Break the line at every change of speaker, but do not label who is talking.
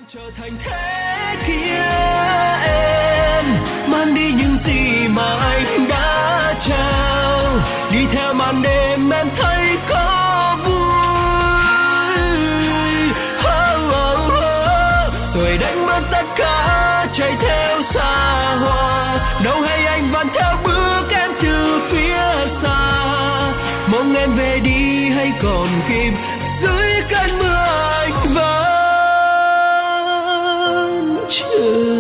trở thành thế kia, em mang đi những gì mà anh đã trao, đi theo màn đêm em thấy có vui. Tôi đánh mất tất cả chạy theo xa hoa, đâu hay anh vẫn theo bước em từ phía xa. Mong em về đi hay còn kịp, dưới cơn mưa anh vẫn chờ.